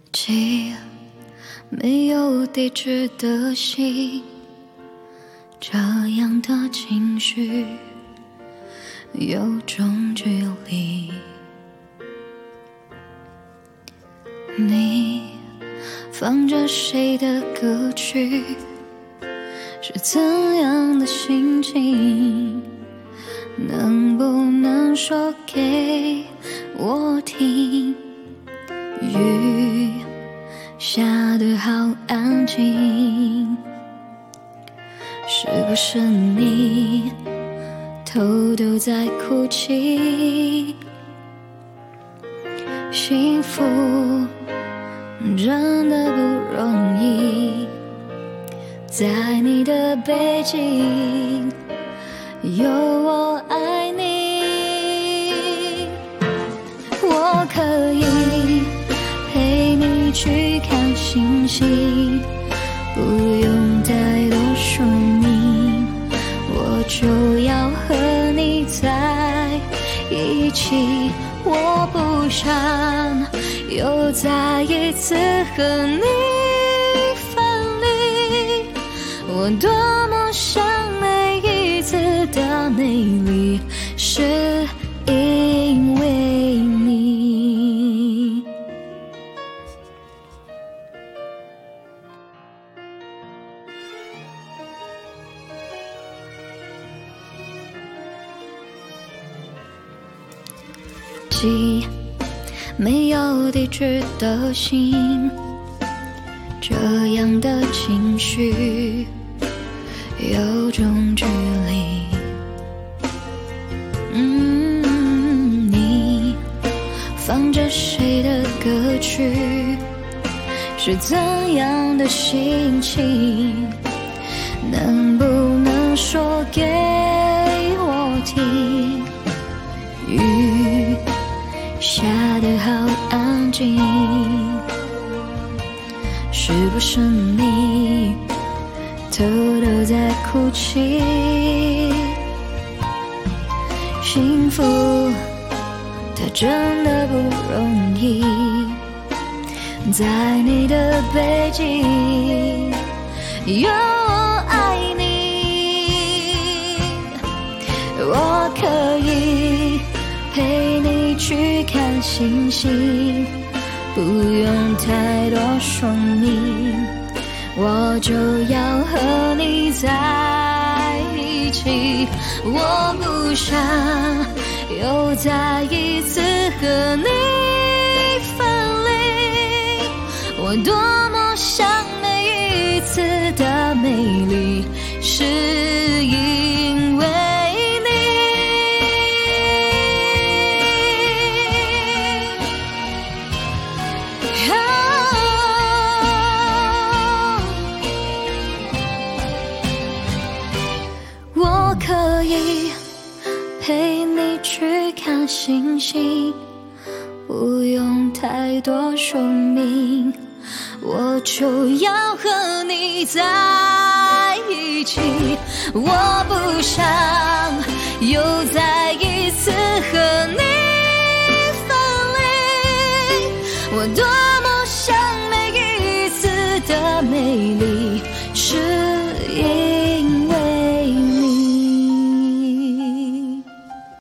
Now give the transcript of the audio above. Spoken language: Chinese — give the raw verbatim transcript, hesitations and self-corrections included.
寄没有地址的信，这样的情绪有种距离。你放着谁的歌曲，是怎样的心情？能不能说给我听？雨下得好安静，是不是你偷偷在哭泣？幸福真的不容易，在你的背景有我爱你。我可以陪你去看星星，不用太多说明，我就要和你在一起。我不想又再一次和你分离，我多么想每一次的美丽是因为你。寄没有地址的信，这样的情绪有种距离。嗯，你放着谁的歌曲，是怎样的心情？能不能说给我听？雨下得好安静，是不是你偷偷在哭泣？幸福它真的不容易，在你的背景有我爱你。我可以陪你去看星星，不用太多说明，我就要和你在一起。我不想又再一次和你分离，我多么想每一次的美丽是因为我可以陪你去看星星，不用太多说明，我就要和你在一起。我不想又再